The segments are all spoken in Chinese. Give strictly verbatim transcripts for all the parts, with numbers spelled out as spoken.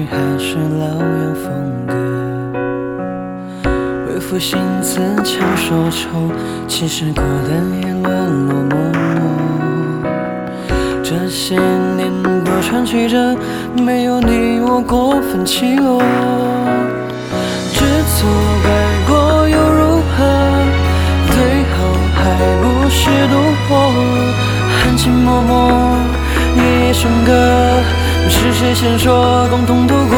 还是老样风格，为赋新词强说愁，其实过得也落落寞寞。这些年多传奇着，没有你我过分起落，知错改过又如何？最后还不是独活，含情脉脉，夜夜笙歌，是谁先说共同度过？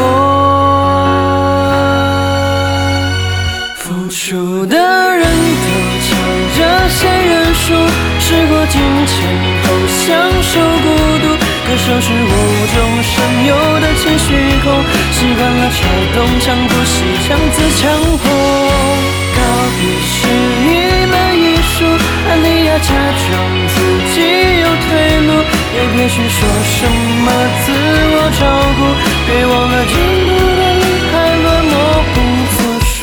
付出的人都抢着先认输，时过境迁后享受孤独，歌手是无中生有的情绪控，习惯了拆东墙补西墙自强迫。告别是一门艺术，安利亚假装自己有退路，也别去说什么自我照顾，别忘了进步的你还乱模糊作数。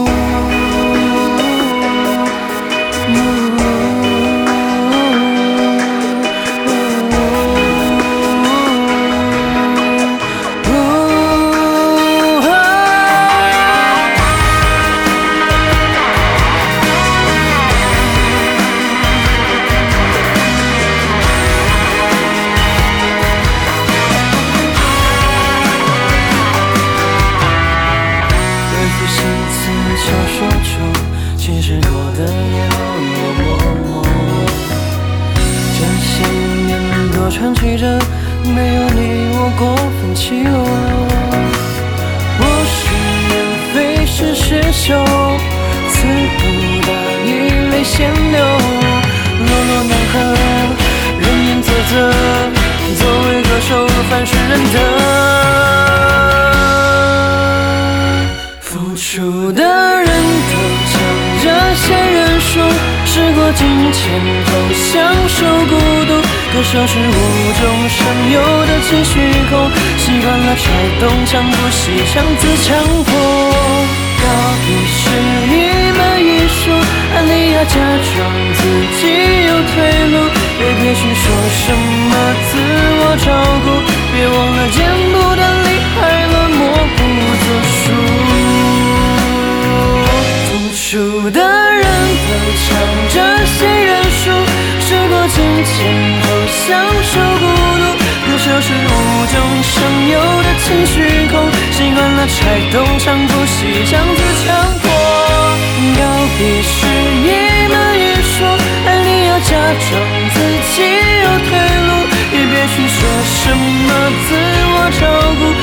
其实过得也落落寞寞，这些年多传奇着，没有你我过分起落。我是免费是施秀，此不大意泪先流，落落难合，人言啧啧，作为歌手凡是认得。付出的人都这些认输，时过境迁后享受孤独，歌手是无中生有的情绪控，习惯了拆东墙补西墙自强迫。告别是一门艺术，安利亚假装自己有退路，也别去说什么自我照顾，别忘了见不得理还乱模糊作数。付出的人都抢着先认输，时过境迁后享受孤独，歌手是无中生有的情绪控，习惯了拆东墙补西墙自强迫。告别是一门艺术，安利要假装自己有退路，也别去说什么自我照顾，